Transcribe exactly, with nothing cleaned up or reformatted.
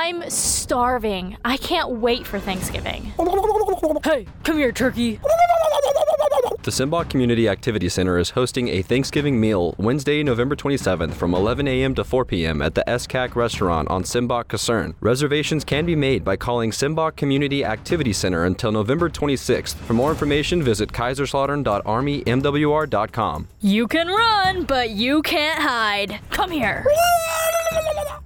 I'm starving. I can't wait for Thanksgiving. Hey, come here, turkey. The Simbach Community Activity Center is hosting a Thanksgiving meal Wednesday, November twenty-seventh from eleven a.m. to four p.m. at the S C A C restaurant on Simbach Kasern. Reservations can be made by calling Simbach Community Activity Center until November twenty-sixth. For more information, visit kaiserslautern dot army m w r dot com. You can run, but you can't hide. Come here.